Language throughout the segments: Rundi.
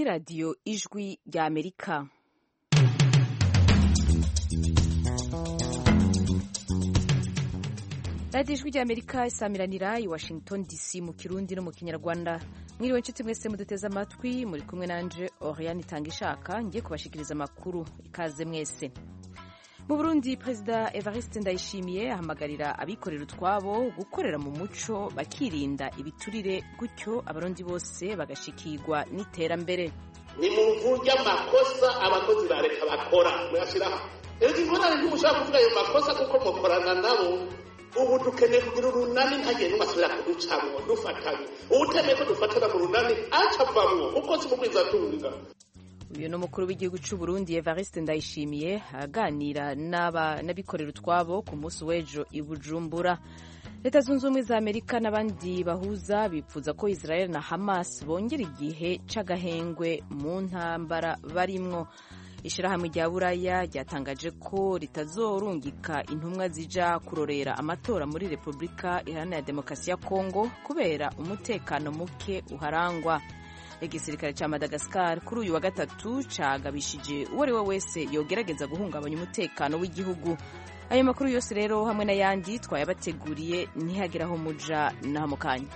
radiyo ijwi rya Amerika. radiyo ijwi rya Amerika isamiranira i Washington DC mu Kirundi no mu Kinyarwanda. Mwiriwe nshuti mwese muduteze amatwi, muri kumwe nanje Oriane Itangishaka ngiye kubashikiriza amakuru. Ikaze mwese. Mu Burundi, Perezida Evariste Ndayishimiye ahamagarira abikorera utwabo gukorera mu muco bakirinda ibiturire, gutyo abarundi bose bagashikirwa n'iterambere. Ni mu mvugo y'amakosa abakozi ba leta bakora muyashiraho. Ego ingorane ntumushaka kuvuga ayo makosa kuko mukorana nabo. Ubu dukeneye kugira urunani ntagiye n'umasubira kuducamwo dufatanye. Ubutemeye ko dufatana mu runani acavamwo uko si mukwiza tunga. Uyu no mukuru w'igihugu cy'u Burundi Evariste Ndayishimiye aganira n'abikorera utwabo ku munsi w'ejo i Bujumbura. Leta Zunze Ubumwe za Amerika n'abandi bahuza bipfuza ko Israel na Hamas bongera igihe c'agahengwe mu ntambara barimwo. Ishirahamwe rya Buraya ryatangaje ko ritazorungika intumwa zija kurorera amatora muri Repubulika Iharanira Demokarasi ya Kongo kubera umutekano muke uharangwa. Igisirikare ca Madagascar kuri uyu wa gatatu cagabishije uwo ari we wese yogerageza guhungabanya umutekano w'igihugu. Ayo makuru yose rero hamwe n'ayandi twayabateguriye, ntihagiraho muja naho mu kanya.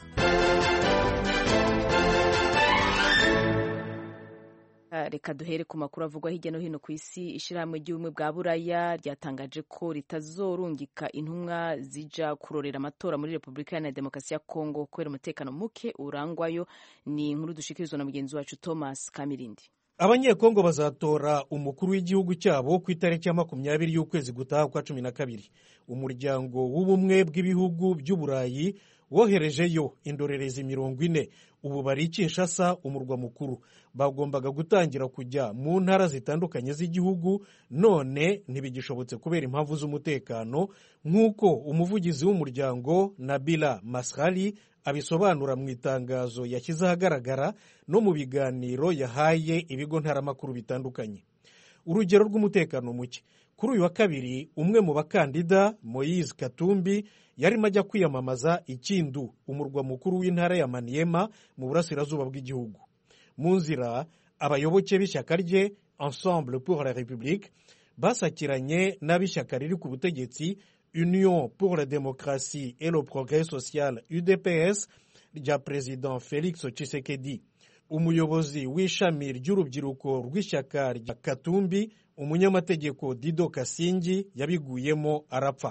Reka duhere ku makuru avugwa hirya no hino ku isi. Ishirahamwe ry'ubumwe bwa Buraya ryatangaje ko ritazorungika intumwa zija kurorera amatora muri Repubulika Iharanira Demokarasi ya Kongo kubera umutekano muke urangwayo. Ni inkuru dushikirizwa na mugenzi wacu Thomas Kamirindi. Abanyekongo bazatora umukuru w'igihugu cyabo ku itariki ya 20 y'ukwezi gutaha kwa 12. Umuryango w'ubumwe bw'ibihugu by'Uburayi woherejeyo indorerezi 40. Ubu bari Kinshasa, umurwa mukuru. Bagombaga gutangira kujya mu ntara zitandukanye z'igihugu, none ntibigishobotse kubera impamvu z'umutekano, nk'uko umuvugizi w'umuryango Nabila Masrali abisobanura mu itangazo yashyize ahagaragara no mu biganiro yahaye ibigo ntaramakuru bitandukanye. Urugero rw'umutekano muke: kuri uyu wa kabiri, umwe mu bakandida Moise Katumbi yarimo ajya kwiyamamaza Ikindu, umurwa mukuru w'intara ya Maniema mu burasirazuba bw'igihugu. Mu nzira, abayoboke b'ishyaka rye Ensemble pour la République basakiranye n'ab'ishyaka riri ku butegetsi Union pour la démocratie et le progrès social UDPS rya President Félix Tshisekedi. Umuyobozi w'ishami ry'urubyiruko rw'ishyaka rya Katumbi, umunyamategeko Dido Kasingi, yabiguyemo arapfa.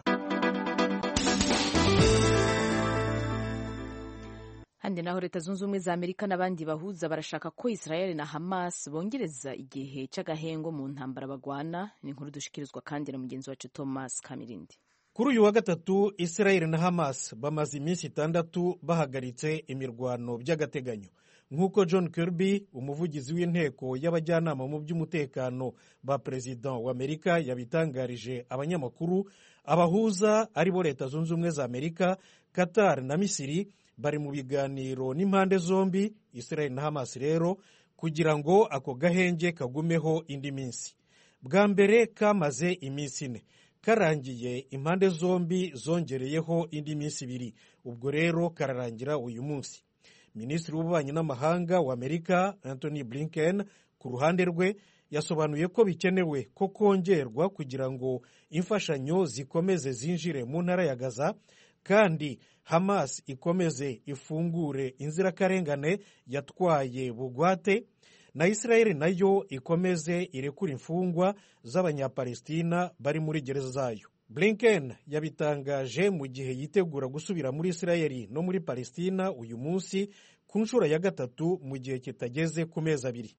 Handi naho Leta Zunze Ubumwe za Amerika n'abandi bahuza barashaka ko Israel na Hamas bongereza igihe c'agahengo mu ntambara bagwana. Ni inkuru dushikirizwa kandi na mugenzi wacu Thomas Kamirindi. Kuri uyu wa gatatu, Israel na Hamas bamaze iminsi 6 bahagaritse imirwano by'agateganyo. Nk'uko John Kirby, umuvugizi w'inteko y'abajyanama mu by'umutekano ba President wa Amerika, yabitangarije abanyamakuru, abahuza aribo Leta Zunze Ubumwe za Amerika, Qatar na Misiri bari mu biganiro n'impande zombi, Israel na Hamas rero, kugira ngo ako gahenge kagumeho indi minsi. Bwa mbere kamaze iminsi 4. Karangiye impande zombi zongereyeho indi minsi 2. Ubwo rero kararangira uyu munsi. Minisitiri w'ububanyi n'amahanga wa Amerika Anthony Blinken ku ruhande rwe yasobanuye ko bikenewe ko kongerwa kugira ngo imfashanyo zikomeze zinjire mu ntara ya Gaza, kandi Hamas ikomeze ifungure inzirakarengane yatwaye bugwate, na Israel nayo ikomeze irekura imfungwa z'abanyapalestina bari muri gereza zayo. Blinken yabitangaje mu gihe yitegura gusubira muri Israel no muri Palestina uyu munsi ku nshuro ya 3 mu gihe kitageze ku mezi 2.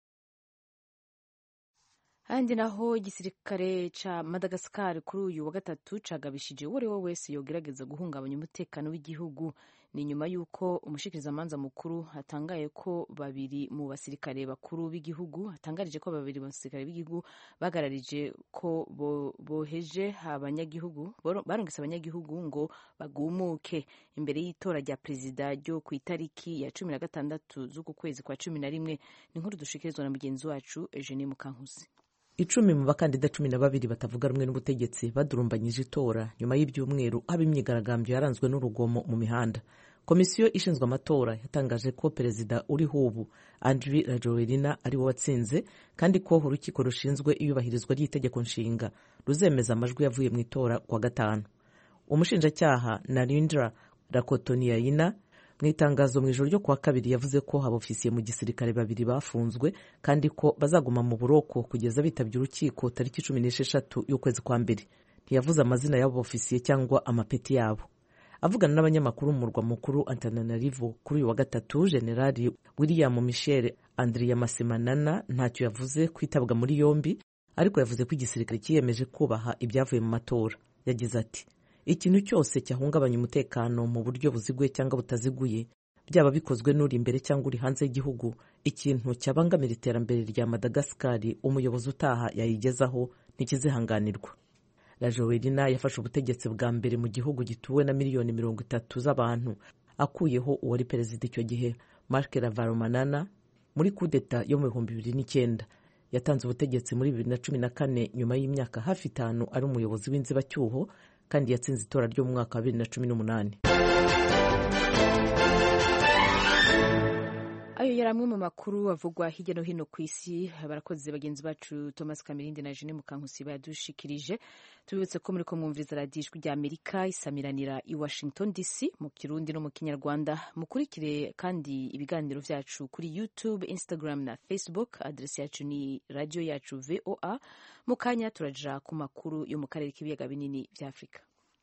Handi naho igisirikare ca Madagascar kuri uyu wa gatatu cagabishije uwo ari we wese yogerageza guhungabanya umutekano w'igihugu. Ni nyuma y'uko umushikirizamanza mukuru hatangaye ko 2 mu basirikare bakuru b'igihugu bagararije ko boheje abanyagihugu barungise abanyagihugu ngo bagumuke imbere y'itora rya perezida ryo ku itariki ya 16 z'uku kwezi kwa 11. Ni inkuru dushikirizwa na mugenzi wacu Eugenie Mukankusi. 10 mu bakandida 12 batavuga rumwe n'ubutegetsi badurumbanyije itora nyuma y'ibyumweru haba imyigaragambyo yaranzwe n'urugomo mu mihanda. komisiyo ishinzwe amatora yatangaje ko perezida uriho ubu Andry Rajoelina ari we watsinze kandi ko urukiko rushinzwe iyubahirizwa ry'itegeko nshinga ruzemeza amajwi yavuye mu itora kuwa gatanu. Umushinjacyaha Narendra Rakotoniyayina mu itangazo mu ijoro ryo kuwa kabiri yavuze ko abofisiye mu gisirikare babiri bafunzwe kandi ko bazaguma mu buroko kugeza bitabye urukiko tariki 16 y'ukwezi kwa mbere. Ntiyavuze amazina y'abo bofisiye cyangwa amapeti yabo. Avugana n'abanyamakuru mu murwa mukuru Antananarivo kuri uyu wa gatatu, Generali William Michel Andriamasemanana ntacyo yavuze kwitabwa muri yombi, ariko yavuze ko igisirikare kiyemeje kubaha ibyavuye mu matora. Yagize ati: ikintu cyose cyahungabanya umutekano mu buryo buziguye cyangwa butaziguye, byaba bikozwe n'uri imbere cyangwa uri hanze y'igihugu, ikintu cyabangamira iterambere rya Madagascar umuyobozi utaha yayigezaho ntikizihanganirwa. Rajoelina yafashe ubutegetsi bwa mbere mu gihugu gituwe na miliyoni 30 z'abantu, akuyeho uwari perezida icyo gihe Marc Ravalomanana muri kudeta yo mu 2009. Yatanze ubutegetsi muri 2014 nyuma y'imyaka hafi 5 ari umuyobozi w'inzibacyuho, kandi yatsinze itora ryo mu mwaka wa 2018. Ayo yari amwe mu makuru avugwa hirya no hino ku isi. Barakoze bagenzi bacu Thomas Kamirindi na Jeanne Mukankusi badushikirije. Tubibutse ko muri ko mwumviriza radiyo Ijwi ry'Amerika isamiranira i Washington DC mu Kirundi no mu Kinyarwanda. Mukurikire kandi ibiganiro vyacu kuri YouTube, Instagram na Facebook. Adresi yacu ni radio yacu VOA. Mu kanya turaja ku makuru yo mu karere k'ibiyaga binini vya Afrika.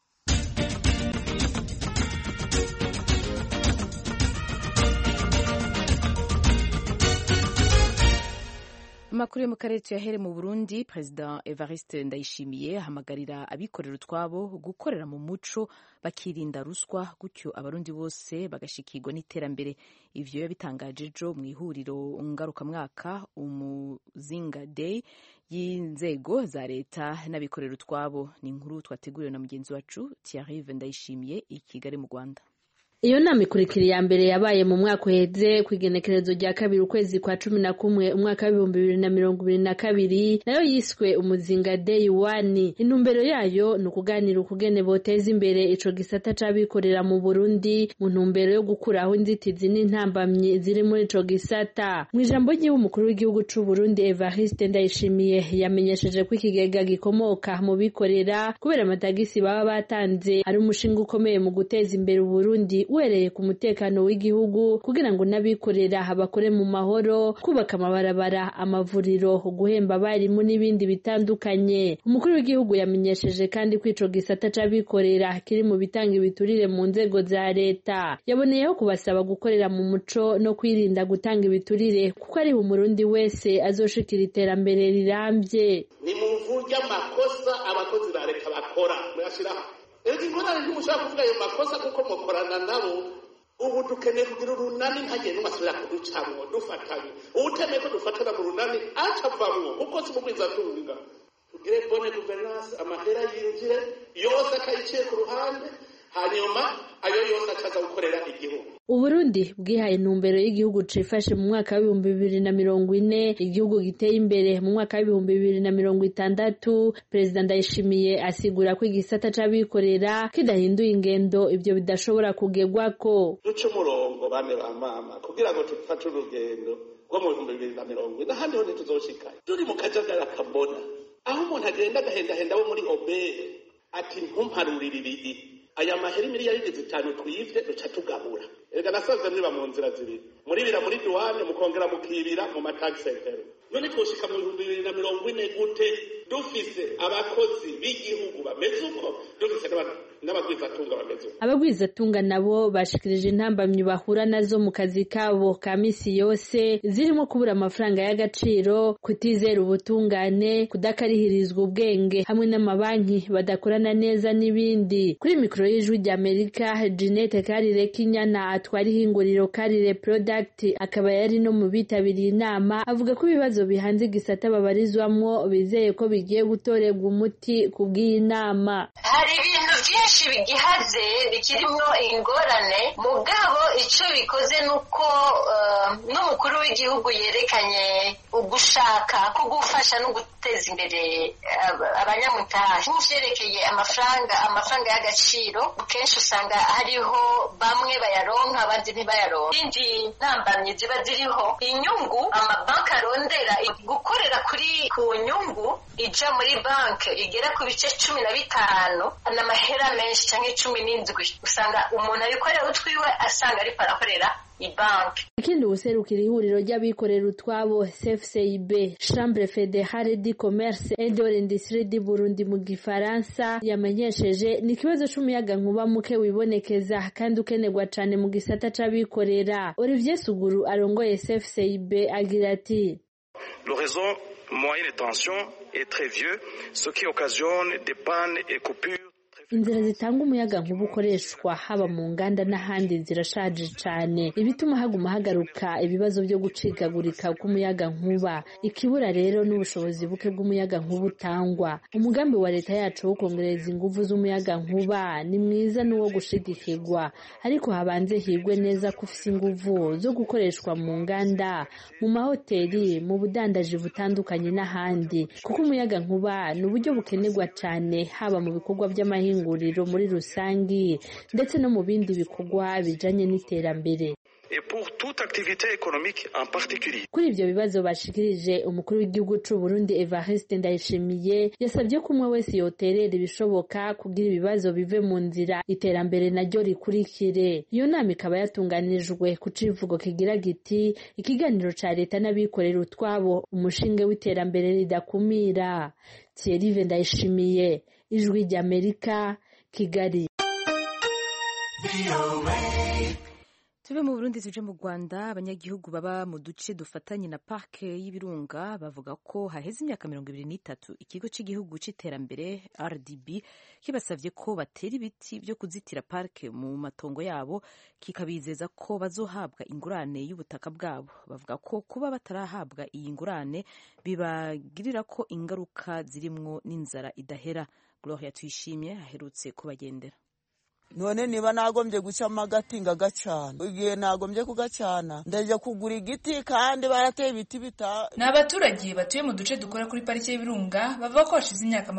Amakuru yo mu karere tuyahere mu Burundi. Perezida Evariste Ndayishimiye ahamagarira abikorera utwabo gukorera mu muco bakirinda ruswa, gutyo abarundi bose bagashikirwa n'iterambere. Ivyo yabitangaje ejo mu ihuriro ngarukamwaka Umuzinga Day y'inzego za leta n'abikorera utwabo. Ni inkuru twateguriwe na mugenzi wacu Thierry Ndayishimiye i Kigali mu Rwanda. Iyo nama ikurikira ya mbere yabaye mu mwaka uheze ku igenekerezo rya kabiri ukwezi kwa 11 umwaka wa 2022, nayo yiswe Umuzinga Day 1. Intumbero yayo ni ukuganira ukugene boteza imbere ico gisata c'abikorera mu Burundi mu ntumbero yo gukuraho inzitizi n'intambamyi ziri muri ico gisata. Mu ijambo ry'umukuru w'igihugu c'u Burundi Evariste Ndayishimiye yamenyesheje ko ikigega gikomoka mu bikorera kubera amatagisi baba batanze ari umushinga ukomeye mu guteza imbere Burundi uhereye ku mutekano w'igihugu, kugira ngo n'abikorera bakore mu mahoro, kubaka amabarabara, amavuriro, guhemba abarimu n'ibindi bitandukanye. Umukuru w'igihugu yamenyesheje kandi ko ico gisata c'abikorera kiri mu bitanga ibiturire mu nzego za leta. Yaboneyeho kubasaba gukorera mu muco no kwirinda gutanga ibiturire, kuko ari umurundi wese azoshikira iterambere rirambye. Ni mu mvuga amakosa abakozi ba leta bakora mwashiraho. Ego ingorane ntumushaka kuvuga ayo makosa kuko mukorana nabo. Ubu dukeneye kugira urunani ntagiye n'umasubira kuducamwo dufatanye. Ubutemeye ko dufatana mu runani acavamwo kuko si mukwiza tunga. Tugire bonne gouvernance, amahera yinjire yose akayiciye ku ruhande, hanyuma ayo yose acaza gukorera igihugu. Uburundi bwihaye intumbero y'igihugu cifashe mu mwaka wa 2040, igihugu giteye imbere mu mwaka wa 2060. Perezida Ndayishimiye asigura ko igisata c'abikorera kidahinduye ingendo ivyo bidashobora kugerwako. Duce umurongo bane ba mama kugira ngo tufate urugendo rwo mu 2040 n'ahandi ho tuzoshika. Turi mu kajagara kabona aho umuntu agenda agahenda bo muri obere ati ntumparurire aya mahera miliyari 5 twivye duca tugabura. Ega nasaze mwiba mu nzira zibiri, muri bira muri douane mukongera mukibira mu matax center. None twoshika mu 2040 gute dufise abakozi b'igihugu bameze uko, dufise n'abagwizatunga bameze uko. Abagwizatunga nabo bashikirije intambamyi bahura nazo mu kazi kabo ka misi yose, zirimo kubura amafaranga y'agaciro, kutizera ubutungane, kudakarihirizwa ubwenge, hamwe n'amabanki badakorana neza n'ibindi. Kuri mikro y'Ijwi ry'Amerika, Jeanette Karire Kinyana atwara ihinguriro Karire Product akaba yari no mu bitabiriye inama, avuga ko ibibazo bihanze igisata babarizwamwo bizeye ko bigiye gutorerwa umuti kubw'iyi nama. Hari ibintu byinshi kenshi bigihaze bikirimwo ingorane mugabo ico bikoze nuko n'umukuru w'igihugu yerekanye ugushaka kugufasha no guteza imbere abanyamutahe n'ivyerekeye amafaranga y'agaciro kenshi usanga hariho bamwe bayaronka abandi ntibayaronka. Indi ntambamye ziba ziriho inyungu amabanki arondera gukorera ku nyungu ija muri banki igera ku bice 15 n'amahera menshi canke 17 usanga umuntu abikorera utwiwe asanga ariko arakorera ibanki. Ikindi ubuserukira ihuriro ry'abikorera utwabo CFCIB Chambre Fédérale du Commerce et de l'Industrie du Burundi mu Gifaransa yamenyesheje ni kibazo c'umuyaga nkuba muke wibonekeza kandi ukenerwa cane mu gisata c'abikorera. Olivier Suguru arongoye CFCIB agira ati Le réseau moyen de tension est très vieux, ce qui occasionne des pannes et coupures. Inzira zitanga umuyaga nkuba ukoreshwa haba mu nganda n'ahandi zirashaje cyane, ibituma haguma hagaruka ibibazo byo gucikagurika k'umuyaga nkuba. Ikibura rero n'ubushobozi buke bw'umuyaga nkuba utangwa. Umugambi wa leta yacu wo kongereza ingufu z'umuyaga nkuba ni mwiza n'uwo gushigikirwa, ariko habanze higwe neza ko ufise ingufu zo gukoreshwa mu nganda, mu mahoteli, mu budandaji butandukanye n'ahandi, kuko umuyaga nkuba ni uburyo bukenerwa cyane haba mu bikorwa by'amahinga muri rusangi ndetse no mu bindi bikorwa bijanye n'iterambere. Et pour toute activité économique en particulier. Kuri ivyo bibazo bashikirije umukuru w'igihugu c'u Burundi Evariste Ndayishimiye yasabye ko umwe wese yoterera ibishoboka kugira ibibazo bive mu nzira iterambere naryo rikurikire. Iyo nama ikaba yatunganijwe ku civugo kigira giti ikiganiro ca leta n'abikorera utwabo umushinge w'iterambere ridakumira. Thierry Ndayishimiye, Ijwi ry'Amerika, Kigali. Tuve mu Burundi tuje mu Rwanda. Abanyagihugu baba mu duce dufatanye na parke y'Ibirunga bavuga ko haheze imyaka 23 ikigo cy'igihugu c'iterambere RDB kibasavye ko batera ibiti byo kuzitira parke mu matongo yabo, kikabizeza ko bazohabwa ingurane y'ubutaka bwabo. Bavuga ko kuba batarahabwa iyi ngurane bibagirira ko ingaruka zirimwo n'inzara idahera. Gloria Tuyishimye aherutse kubagendera. None niba nagombye gucamo agati ngagacana, igihe nagombye kugacana ndaje kugura igiti kandi barateye ibiti bita. N'abaturage batuye mu duce dukora kuri parike y'Ibirunga bavuga ko hashize imyaka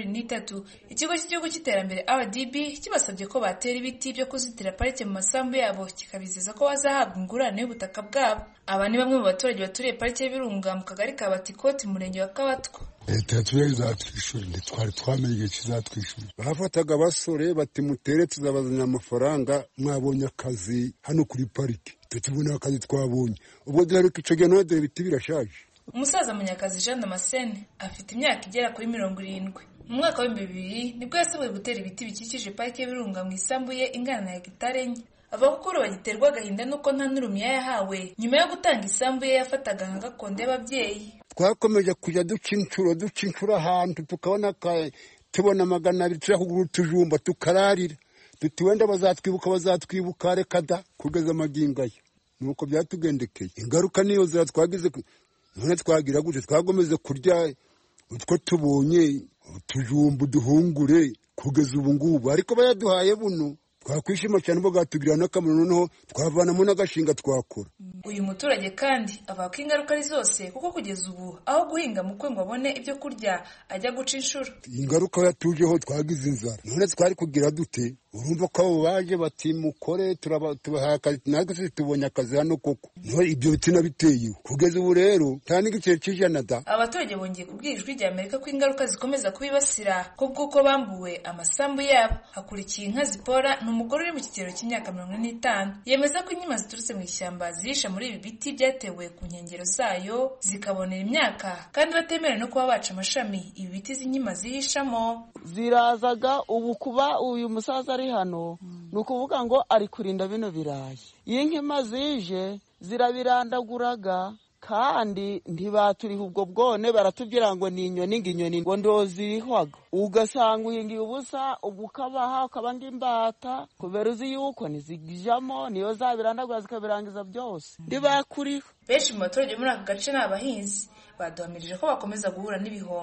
23 ikigo cy'igihugu cy'iterambere RDB kibasabye ko batera ibiti byo kuzitira parike mu masambu yabo, kikabizeza ko bazahabwa ingurane y'ubutaka bwabo. Aba ni bamwe mu baturage baturiye parike y'Ibirunga mu kagari ka Batikoti mu murenge wa Kabatwa. Leta tuzatwishyura twari twamenye igihe kizatwishyura. Bafataga abasore bati mutere tuzabazanya amafaranga, mwabonye akazi hano kuri parike, tukibona akazi twabonye. Ubwo duheruka ico gihe none ibiti birashaje. Umusaza Munyakazi Jean Damascene afite imyaka igera kuri 70. Mu mwaka wa 2000 nibwo yasabwe gutera ibiti bikikije parike y'Ibirunga mu isambu ye ingana na hegitare enye. Avuga ko bagiterwa agahinda nuko nta n'urumiya yahawe nyuma yo gutanga isambu ye yafataga nka gakondo y'ababyeyi. Twakomeje kujya duca inshuro ahantu tukabona tubona 200 tujya kugura utujumba tukararira, tuwenda bazatwibuka reka da kugeza amagingaya. Nuko byatugendekeye. Ingaruka niyo zira twagize, none twagira gute twagomeze kurya utwo tubonye utujumba duhungure kugeza ubu ngubu, ariko bayaduhaye buno twakwishima cyane bo gatugira n'akamaro, noneho twavanamo n'agashinga twakora. Uyu muturage kandi avuga ko ingaruka ari zose, kuko kugeza ubu aho guhinga mukwe ngo abone ibyo kurya ajya guca inshuro. Ingaruka yatujeho twagize inzara, none twari kugira dute? Urumva ko abo baje bati mukore tubaha akazi, natwe tubonye akazi hano koko. No ibyo biti nabiteye kugeza ubu rero nta n'igiceri cy'ijana da. Abaturage bongeye kubwira Ijwi ry'Amerika ko ingaruka zikomeza kubibasira kubw'uko bambuwe amasambu yabo. Hakurikiye inka zipora n'umugore uri mu kigero cy'imyaka 45 yemeza ko inyama ziturutse mu ishyamba zihisha muri ibi biti byatewe ku nkengero zayo zikabonera imyaka, kandi batemera no kuba baca amashami ibi biti z'inyama zihishamo. Zirazaga ubu kuba uyu musaza ari hano nukuvuga ngo ari kurinda bino birayi. Iyo inkima zije zirabirandaguraga kandi ntibaturiha ubwo bwone, baratubwira ngo ni inyoni ngo ndozirihwaga, ugasanga uhingiye ubusa ukabaha ukabanga imbata kubera uzi yuko nizijamo niyo zabirandagura zikabirangiza byose ntibakuriho. Benshi mu baturage muri aka gace ni abahinzi, baduhamirije ko bakomeza guhura n'ibihombo.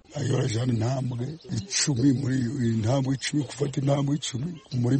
ayo arajana intambwe 10 muri intambwe 10 gufata intambwe 10 muri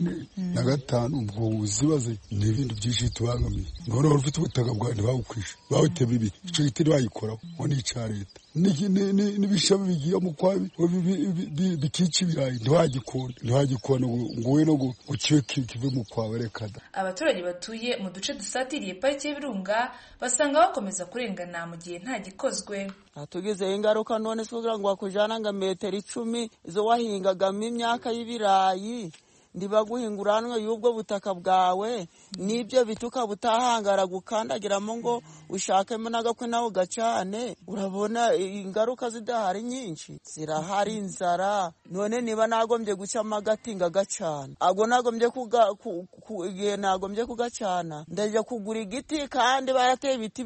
45 ubwo uzibaze n'ibindi byinshi tubangamiye ngoro ufite ubutaka bwandi bawukwisha bawuteba ibi icyo giti bayikoraho ngo ni icya leta n'ibishami bigiye mu kwabi bikici birayi ntihagikona ngo we no gukiwe kive mu kwawe rekada. Abaturage batuye mu duce dusatiriye parike y'Ibirunga basanga bakomeza kurengana mu gihe nta gikozwe. Atugize ingaruka none kugira ngo bakujana nga metero 10 izo wahingagamo imyaka y'ibirayi ndibaguhinguranwe y'ubwo butaka bwawe nibyo bituka butahangara gukandagiramo ngo ushakemo nagakwe nawo gacane. Urabona ingaruka zidahari nyinshi zirahari, inzara. None niba nagombye guca amagatinga gacana ago nagombye nagombye kugacana ndaje kugura igiti kandi bayateye ibiti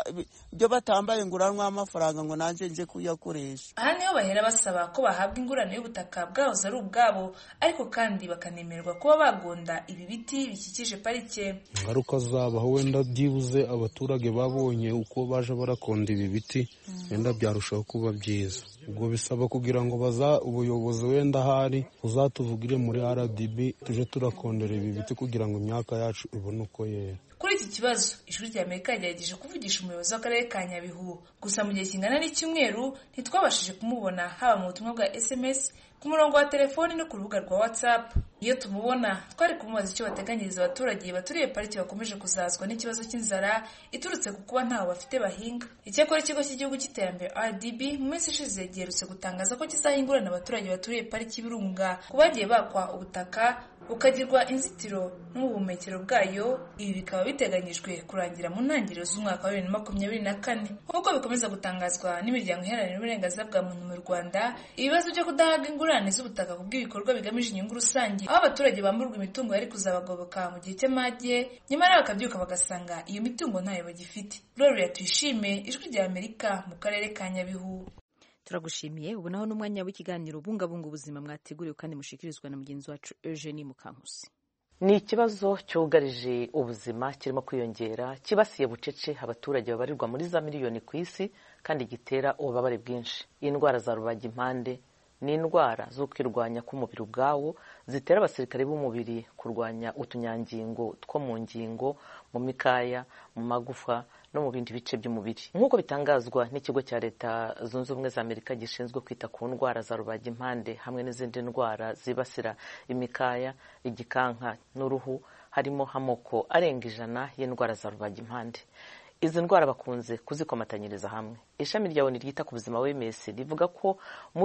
byo batambaye nguranwa amafaranga ngo nanje nje kuyakoresha. Aha niho bahera basaba ko bahabwa ingurane y'ubutaka bwahoze ari ubwabo ariko kandi nemerwa kuba bagonda ibi biti bikikije parike. Ingaruka zabaho wenda byibuze abaturage babonye uko baje barakonda ibi biti wenda byarushaho kuba byiza. Ubwo bisaba kugira ngo ubuyobozi wenda hari uzatuvugire muri RDB tuje turakondera ibi biti kugira ngo imyaka yacu ibone uko yera. Kuri iki kibazo Ijwi ry'Amerika ryagerageje kuvugisha umuyobozi w'akarere ka Nyabihu gusa mu gihe kingana n'icyumweru ntitwabashije kumubona haba mu butumwa bwa SMS, ku murongo wa telefoni no ku rubuga rwa WhatsApp. Iyo tumubona twari kumubaza icyo bateganyiriza abaturage baturiye pariki bakomeje kuzazwa n'ikibazo cy'inzara iturutse ku kuba ntaho bafite bahinga. Icyakora ikigo cy'igihugu cy'iterambere RDB mu minsi ishize giherutse gutangaza ko kizahingurana abaturage baturiye pariki y'Ibirunga ku bagiye bakwa ubutaka bukagirwa inzitiro n'ubuhumekero bwayo. Ibi bikaba biteganyijwe kurangira mu ntangiriro z'umwaka wa 2024. Nk'uko bikomeza gutangazwa n'imiryango iharanira uburenganzira bwa muntu mu Rwanda, ibibazo byo kudahabwa ingurane z'ubutaka ku bw'ibikorwa bigamije inyungu rusange, aho abaturage bamburwa imitungo yari kuzabagoboka mu gihe cy'amage nyamara bakabyuka bagasanga iyo mitungo ntayo bagifite. Gloria Tuyishime, Ijwi ry'Amerika mu karere ka Nyabihu. Turagushimiye. Ubu naho n'umwanya w'ikiganiro bungabunga ubuzima mwateguriwe kandi mushikirizwa na mugenzi wacu Eugenie Mukankusi. Ni ikibazo cyugarije ubuzima kirimo kwiyongera kibasiye bucece abaturage babarirwa muri za miliyoni ku isi kandi gitera ububabare bwinshi. Indwara za rubagimpande ni indwara zo kwirwanya k'umubiri ubwawo zitera abasirikare b'umubiri kurwanya utunyangingo two mu ngingo, mu mikaya, mu magufa no mu bindi bice by'umubiri. Nk'uko bitangazwa n'ikigo cya Leta Zunze Ubumwe za Amerika gishinzwe kwita ku ndwara za rubagimpande hamwe n'izindi ndwara zibasira imikaya, igikanka n'uruhu, harimo amoko arenga 100 y'indwara za rubagimpande. Izi ndwara bakunze kuzikomatanyiriza hamwe. Ishami rya ONU ryita ku buzima WMS rivuga ko mu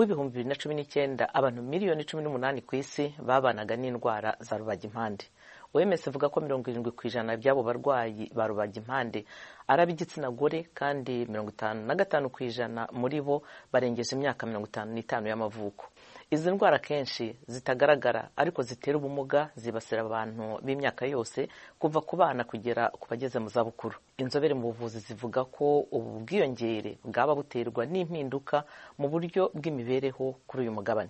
2019 abantu miliyoni 18 ku isi babanaga n'indwara za rubagimpande. OMS ivuga ko 70% by'abo barwayi ba rubagimpande ari ab'igitsina gore kandi 55% muri bo barengeje imyaka 55 y'amavuko. Izi ndwara kenshi zitagaragara ariko zitera ubumuga zibasira abantu b'imyaka yose kuva ku bana kugera ku bageze mu zabukuru. Inzobere mu buvuzi zivuga ko ubu bwiyongere bwaba buterwa n'impinduka mu buryo bw'imibereho kuri uyu mugabane.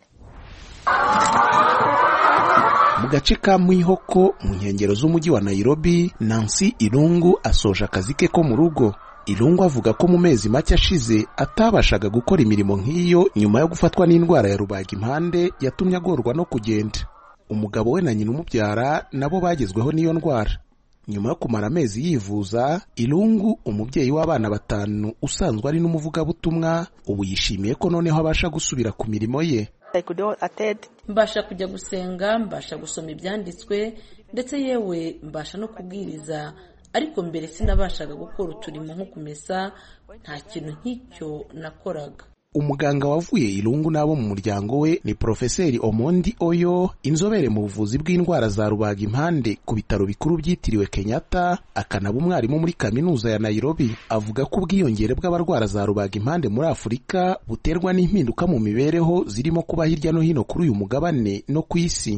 Mu gace ka Mwihoko mu nkengero z'umujyi wa Nairobi, Nancy Irungu asoje akazi ke ko mu rugo. Irungu avuga ko mu mezi make ashize atabashaga gukora imirimo nk'iyo nyuma yo gufatwa n'indwara ya rubagimpande yatumye agorwa no kugenda. Umugabo we na nyina umubyara nabo bagezweho n'iyo ndwara. Nyuma yo kumara amezi yivuza, Irungu umubyeyi w'abana 5 usanzwe ari n'umuvugabutumwa ubu yishimiye ko noneho abasha gusubira ku mirimo ye. Mbasha kujya gusenga, mbasha gusoma ibyanditswe ndetse yewe mbasha no kubwiriza, ariko mbere sinabashaga gukora uturimo nko kumesa, nta kintu nk'icyo nakoraga. Umuganga wavuye Irungu nabo mu muryango we ni Profeseri Omondi Oyo, inzobere mu buvuzi bw'indwara za rubagimpande ku bitaro bikuru byitiriwe Kenyatta, akanaba umwarimu muri kaminuza ya Nairobi. Avuga ko ubwiyongere bw'abarwara za rubagimpande muri Afurika buterwa n'impinduka mu mibereho zirimo kuba hirya no hino kuri uyu mugabane no ku isi.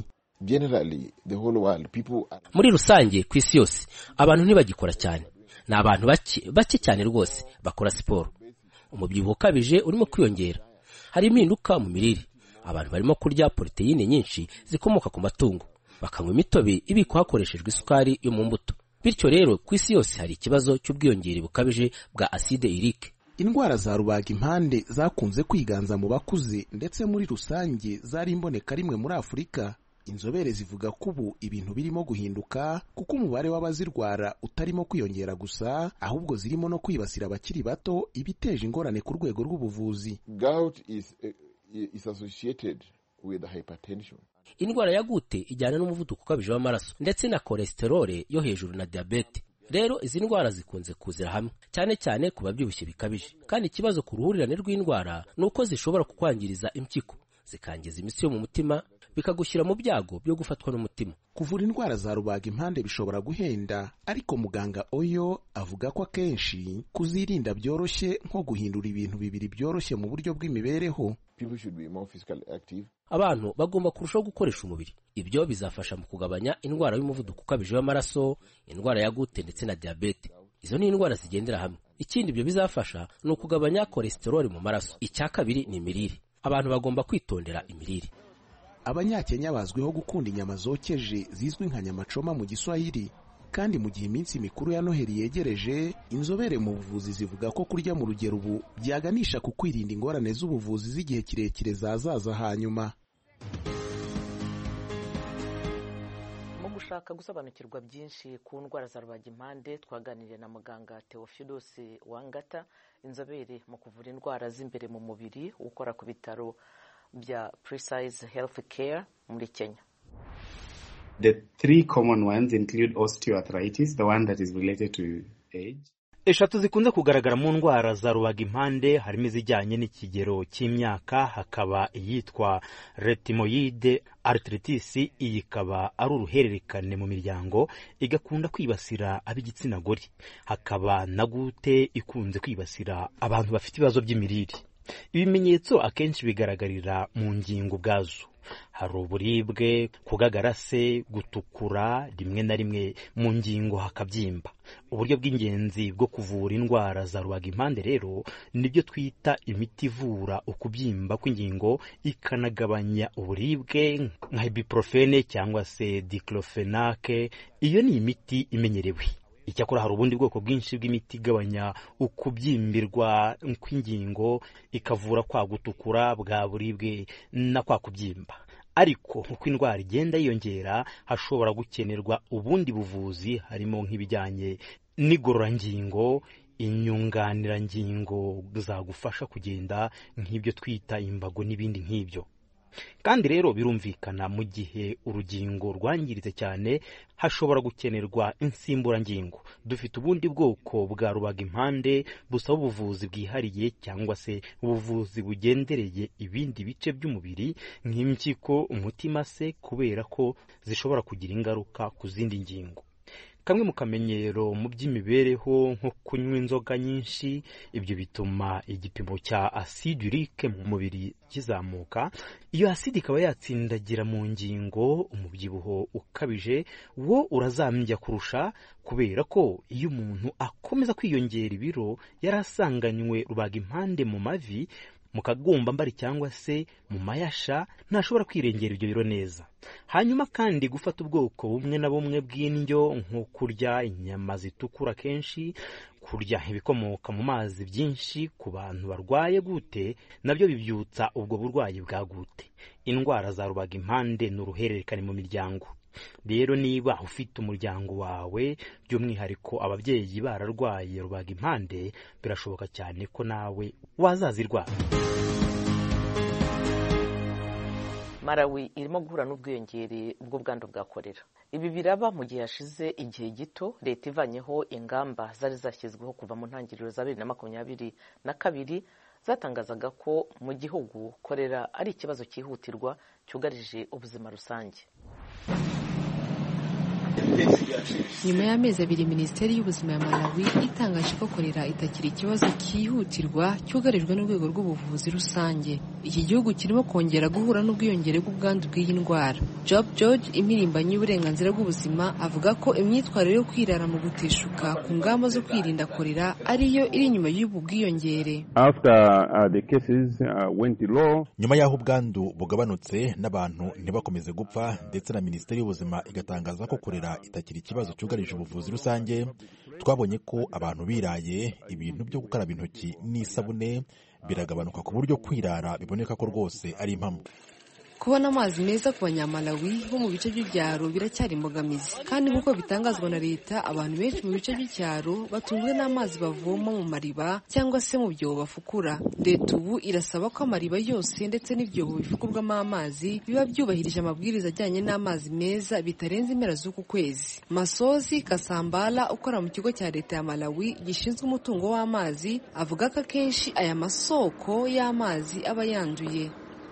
Muri rusange ku isi yose abantu ntibagikora cyane. Ni abantu bake cyane rwose bakora siporo. Umubyibuho ukabije urimo kwiyongera. Hari impinduka mu mirire. Abantu barimo kurya proteine nyinshi zikomoka ku matungo, bakanywa imitobe ibikwa hakoreshejwe isukari yo mu mbuto. Bityo rero ku isi yose hari ikibazo cy'ubwiyongere bukabije bwa acide urique. indwara za rubagimpande zakunze kwiganza mu bakuze ndetse muri rusange zari imboneka rimwe muri Afurika. Inzobere zivuga ko ubu ibintu birimo guhinduka kuko umubare w'abazirwara utarimo kwiyongera gusa, ahubwo zirimo no kwibasira abakiri bato, ibiteje ingorane ku rwego rw'ubuvuzi. Gout is associated with hypertension. Indwara ya gute ijyana n'umuvuduko ukabije w'amaraso ndetse na cholesterol yo hejuru na diabete. Rero izi ndwara zikunze kuzira hamwe, cyane cyane ku babyibushye bikabije. Kandi ikibazo ku ruhurirane rw'indwara ni uko zishobora kukwangiriza impyiko, zikangiza imitsi yo mu mutima, bikagushyira mu byago byo gufatwa n'umutima. Kuvura indwara za rubagimpande bishobora guhenda, ariko muganga Oyo avuga ko akenshi kuzirinda byoroshye nko guhindura ibintu bibiri byoroshye mu buryo bw'imibereho. People should be more physically active. Abantu bagomba kurushaho gukoresha umubiri. Ibyo bizafasha mu kugabanya indwara y'umuvuduko ukabije w'amaraso, indwara ya gute ndetse na diabete. Izo ni indwara zigendera hamwe. Ikindi ibyo bizafasha ni ukugabanya cholesterol mu maraso. Icya kabiri ni imirire. Abantu bagomba kwitondera imirire. Abanyakenya bazwiho gukunda inyama zokeje zizwi nka nyamacoma mu Giswahili, kandi mu gihe iminsi mikuru ya Noheli yegereje, inzobere mu buvuzi zivuga ko kurya mu rugero ubu byaganisha ku kwirinda ingorane z'ubuvuzi z'igihe kirekire zazaza hanyuma. Mu gushaka gusobanukirwa byinshi ku ndwara za rubagimpande, twaganiriye na muganga Theophilus Wangata, inzobere mu kuvura indwara z'imbere mu mubiri, ukora ku bitaro bya Precise Health Care muri Kenya. The three common ones include osteoarthritis, the one that is related to age. Eshatu zikunze kugaragara mu ndwara za rubagimpande harimo izijyanye n'ikigero cy'imyaka, hakaba iyitwa rheumatoid arthritis, iyi ikaba ari uruhererekane mu miryango, igakunda kwibasira ab'igitsina gore. Hakaba na gute ikunze kwibasira abantu bafite ibibazo by'imirire. Ibimenyetso akenshi bigaragarira mu ngingo ubwazo. Hari uburibwe, kugagara se, gutukura, rimwe na rimwe mu ngingo hakabyimba. Uburyo bw'ingenzi bwo kuvura indwara za rubagimpande rero nibyo twita imiti ivura ukubyimba kw'ingingo ikanagabanya uburibwe, nka ibuprofene cyangwa se diclofenac. Iyo ni imiti imenyerewe. Icyakora hari ubundi bwoko bwinshi bw'imiti igabanya ukubyimbirwa kw'ingingo, ikavura kwa gutukura, bwa buribwe na kwa kubyimba. Ariko uko indwara igenda yiyongera, hashobora gukenerwa ubundi buvuzi, harimo nk'ibijyanye n'igororangingo, inyunganirangingo zagufasha kugenda, nk'ibyo twita imbago n'ibindi nk'ibyo. Kandi rero birumvikana mu gihe urugingo rwangiritse cyane, hashobora gukenerwa insimburangingo. Dufite ubundi bwoko bwa rubagimpande busaba ubuvuzi bwihariye cyangwa se ubuvuzi bugendereye ibindi bice by'umubiri nk'impyiko, umutima se, kubera ko zishobora kugira ingaruka ku zindi ngingo. Kamwe mu kamenyero mu by'imibereho nko kunywa inzoga nyinshi, ibyo bituma igipimo cya acide urique mu mubiri kizamuka. Iyo acide ikaba yatsindagira mu ngingo, umubyibuho ukabije wo urazambya kurusha, kubera ko iyo umuntu akomeza kwiyongera ibiro yarasanganywe rubagimpande mu mavi, mu kagombambari cyangwa se mu mayasha, ntashobora kwirengera ibyo biro neza. Hanyuma kandi gufata ubwoko bumwe na bumwe bw'indyo, nko kurya inyama zitukura kenshi, kurya ibikomoka mu mazi byinshi ku bantu barwaye gute, nabyo bibyutsa ubwo burwayi bwa gute. Indwara za rubagimpande ni uruhererekane mu miryango. Rero niba ufite umuryango wawe, by'umwihariko ababyeyi bararwaye rubagimpande, birashoboka cyane ko nawe wazazirwara. Malawi irimo guhura n'ubwiyongere bw'ubwandu bwa kolera. Ibi biraba mu gihe hashize igihe gito leta ivanyeho ingamba zari zashyizweho kuva mu ntangiriro za 2022 zatangazaga ko mu gihugu kolera ari ikibazo cyihutirwa cyugarije ubuzima rusange. Nyuma y'amezi 2 Minisiteri y'Ubuzima ya Malawi itangaje ko kolera itakiri ikibazo cyihutirwa cyugarijwe n'urwego rw'ubuvuzi rusange. iki gihugu kirimo kongera guhura n'ubwiyongere bw'ubwandu bw'iyi ndwara. Job George, impirimbanyi y'uburenganzira bw'ubuzima, avuga ko imyitwarire yo kwirara mu guteshuka ku ngamba zo kwirinda korera ariyo iri inyuma y'ubu bwiyongere. Nyuma y'aho ubwandu bugabanutse n'abantu ntibakomeze gupfa, ndetse na Minisiteri y'Ubuzima igatangaza ko korera itakiri ikibazo cyugarije ubuvuzi rusange, twabonye ko abantu biraye, ibintu byo gukaraba intoki n'isabune biragabanuka ku buryo kwirara biboneka ko rwose ari impamo. Kubona amazi meza ku banyamalawi bo mu bice by'ibyaro biracyari imbogamizi, kandi nk'uko bitangazwa na leta, abantu benshi mu bice by'icyaro batunzwe n'amazi bavoma mu mariba cyangwa se mu byobo bafukura. Leta ubu irasaba ko amariba yose ndetse n'ibyobo bifukurwamo amazi biba byubahirije amabwiriza ajyanye n'amazi meza bitarenze impera z'uku kwezi. Masozi Kasambala ukora mu kigo cya leta ya Malawi gishinzwe umutungo w'amazi avuga ko akenshi aya masoko y'amazi aba yanduye.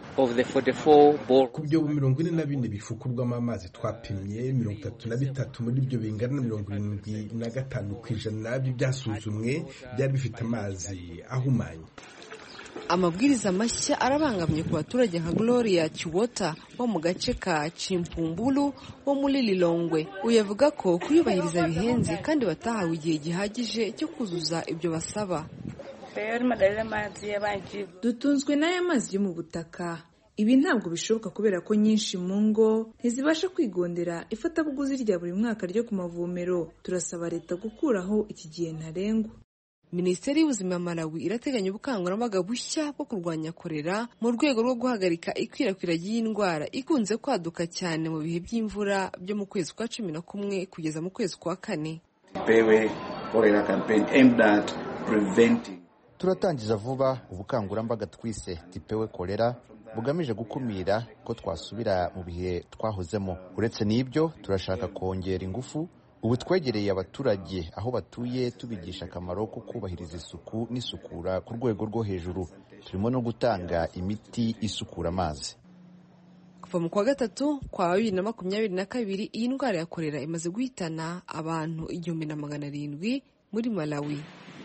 Ku byobo 44 bifukurwamo amazi twapimye, 33 muri byo bingana na 75% byasuzumwe byari bifite amazi ahumanye. Amabwiriza mashya arabangamye ku baturage nka Gloria Chiwota wo mu gace ka Chimpumbulu wo muri Lilongwe. Uyavuga ko kuyubahiriza bihenze kandi batahawe igihe gihagije cyo kuzuza ibyo basaba. Dutunzwe n'aya mazi yo mu butaka. Ibi ntabwo bishoboka kubera ko nyinshi mu ngo ntizibasha kwigondera ifatabuguzi rya buri mwaka ryo ku mavomero. Turasaba leta gukuraho iki gihe ntarengwa. Minisiteri y'Ubuzima ya Malawi irateganya ubukangurambaga bushya bwo kurwanya korera mu rwego rwo guhagarika ikwirakwira ry'iyi ndwara ikunze kwaduka cyane mu bihe by'imvura byo mu kwezi kwa 11 kugeza mu kwezi kwa 4. Turatangiza vuba ubukangurambaga twise Tipewe Kolera bugamije gukumira ko twasubira mu bihe twahozemo. Uretse n'ibyo, turashaka kongera ingufu ubu twegereye abaturage aho batuye, tubigisha akamaro ko kubahiriza isuku n'isukura ku rwego rwo hejuru. Turimo no gutanga imiti isukura amazi. Kuva mu kwa gatatu kwa 2022 iyi ndwara ya korera imaze guhitana abantu 1700 muri Malawi.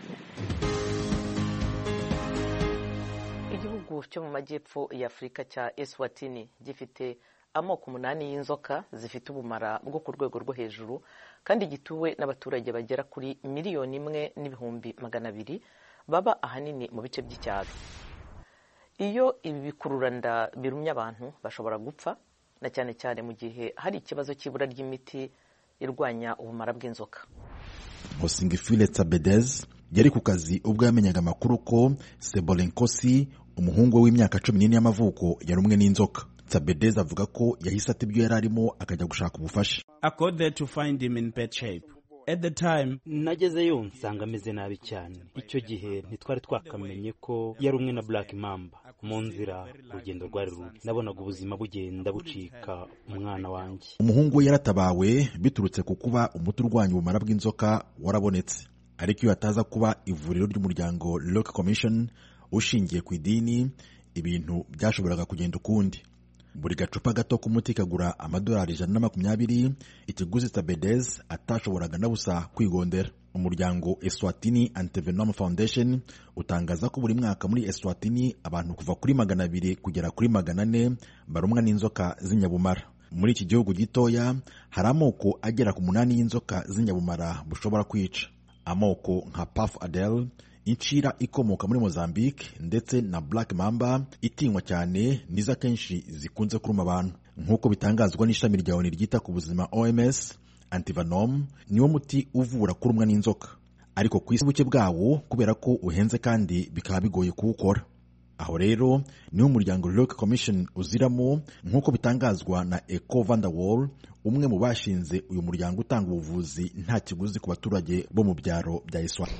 Igihugu cyo mu majyepfo ya Afurika cya Eswatini gifite amoko 8 y'inzoka zifite ubumara bwo ku rwego rwo hejuru, kandi gituwe n'abaturage bagera kuri 1,200,000 baba ahanini mu bice by'icyaro. Iyo ibi bikururanda birumye abantu bashobora gupfa, na cyane cyane mu gihe hari ikibazo cy'ibura ry'imiti irwanya ubumara bw'inzoka. Hosingifile Tsabedez yari ku kazi ubwo yamenyaga amakuru ko Sebolenkosi, umuhungu w'imyaka 14 y'amavuko, yarumwe n'inzoka. Tsabedez avuga ko yahise ata ibyo yari arimo akajya gushaka ubufasha. Nagezeyo nsanga ameze nabi cyane. Icyo gihe ntitwari twakamenye ko yari umwe na Black Mamba. Mu nzira urugendo rwari rubi, nabonaga ubuzima bugenda bucika umwana wanjye. Umuhungu we yaratabawe biturutse ku kuba umuti urwanya ubumara bw'inzoka warabonetse, ariko iyo hataza kuba ivuriro ry'umuryango Local Commission ushingiye ku idini, ibintu byashoboraga kugenda ukundi. Buri gacupa gato k'umuti kagura $120, ikiguzi Tsabedez atashoboraga na busa kwigondera. Umuryango Eswatini Anti-Venom Foundation utangaza ko buri mwaka muri Eswatini abantu kuva kuri 200 kugera kuri 400 barumwa n'inzoka z'inyabumara. Muri iki gihugu gitoya hari amoko agera ku 8 y'inzoka z'inyabumara bushobora kwica. Amoko nka Puff Adele, incira ikomoka muri Mozambique, ndetse na Black Mamba itinywa cyane niza kenshi zikunze kuruma abantu. Nk'uko bitangazwa n'ishami rya ONU ryita ku buzima OMS, Antivenom niwo muti uvura kurumwa n'inzoka, ariko ku isi buke bwawo kubera ko uhenze kandi bikaba bigoye kuwukora. Aho rero niho umuryango Local Commission uziramo, nk'uko bitangazwa na Echo van der Wall, umwe mu bashinze uyu muryango utanga ubuvuzi nta kiguzi ku baturage bo mu byaro bya Eswatini.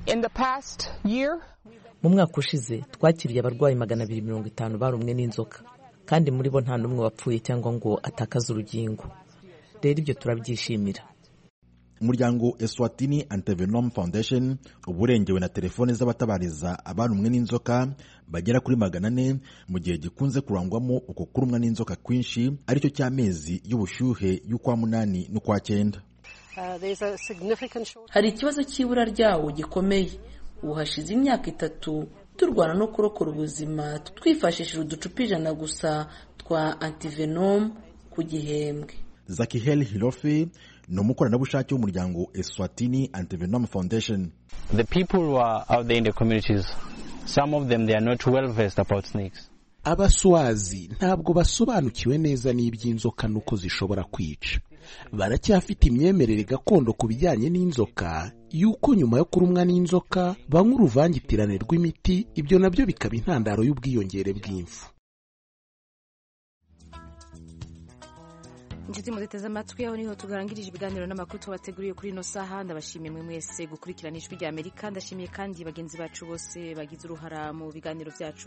Mu mwaka ushize twakiriye abarwayi 250 barumwe n'inzoka, kandi muri bo nta n'umwe wapfuye cyangwa ngo atakaze urugingo. Rero ibyo turabyishimira. Umuryango Eswatini Anti-Venom Foundation uburengewe na telefone z'abatabariza abanumwe n'inzoka bagera kuri 400, mu gihe gikunze kurangwamo uko kurumwa n'inzoka kwinshi aricyo cy'amezi y'ubushyuhe y'ukwa 8 n'ukwa 9. Hari ikibazo cy'ibura ryawo gikomeye. Ubu hashize imyaka 3 turwana no kurokora ubuzima twifashishije uducupa 100 gusa twa antivenom ku gihembwe. Zakihel Hilofi ni umukoranabushake w'umuryango Eswatini Antivenom Foundation. The people who are out there in the communities, some of them they are not well versed about snakes. Abaswazi ntabwo basobanukiwe neza n'iby'inzoka nuko zishobora kwica. Baracyafite imyemerere gakondo ku bijyanye n'inzoka yuko nyuma yo kurumwa n'inzoka banywa uruvangitirane rw'imiti, ibyo nabyo bikaba intandaro y'ubwiyongere bw'imfu. Inshuti muduteze amatwi, aho niho tugarangirije ibiganiro n'amakuru tubateguriye kuri ino saha. Ndabashimiye mwe mwese gukurikirana Ijwi ry'Amerika. Ndashimiye kandi bagenzi bacu bose bagize uruhara mu biganiro byacu.